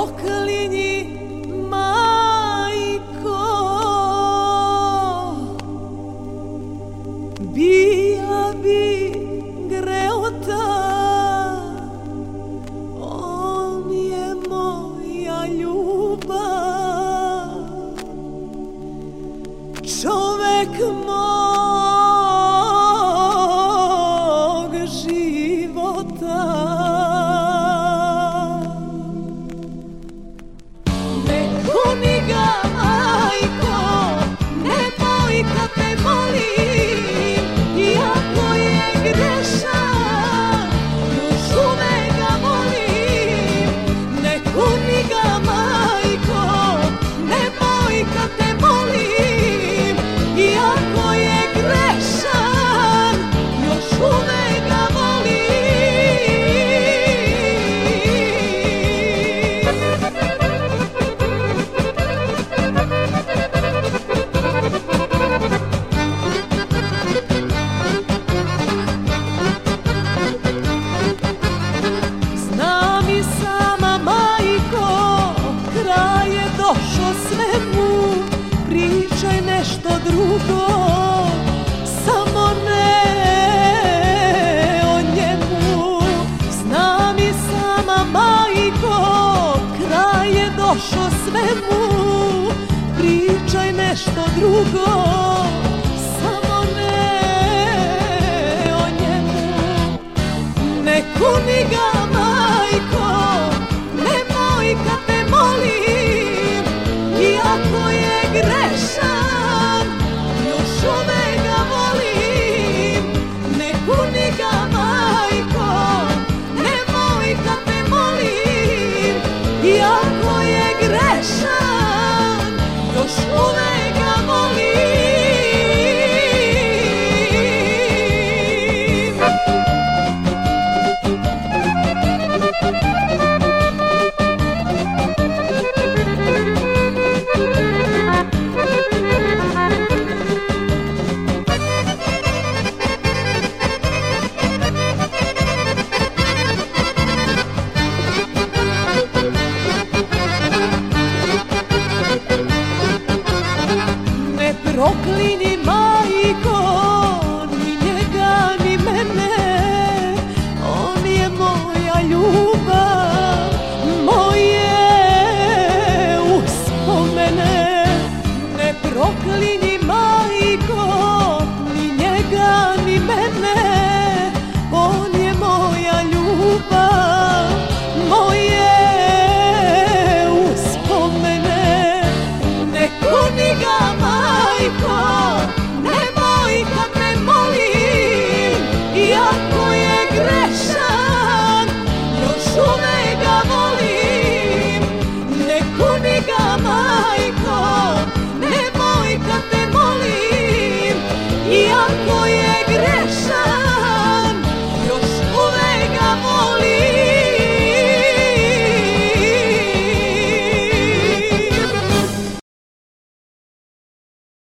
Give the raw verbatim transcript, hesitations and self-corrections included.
proklinji majko, bija bi greota, on je moja ljubav, čovek mog života. Ne kuni ga, majko, nemoj kad te molim, iako je grešan, još uvek ga volim. Ne kuni ga, majko, nemoj kad te molim, iako je grešan, još uvek ga volim. Znam i sama, majko, kraj je došao svemu, pričaj nešto drugo, samo ne o njemu. Znam i sama, majko, kraj je došao svemu, pričaj nešto drugo,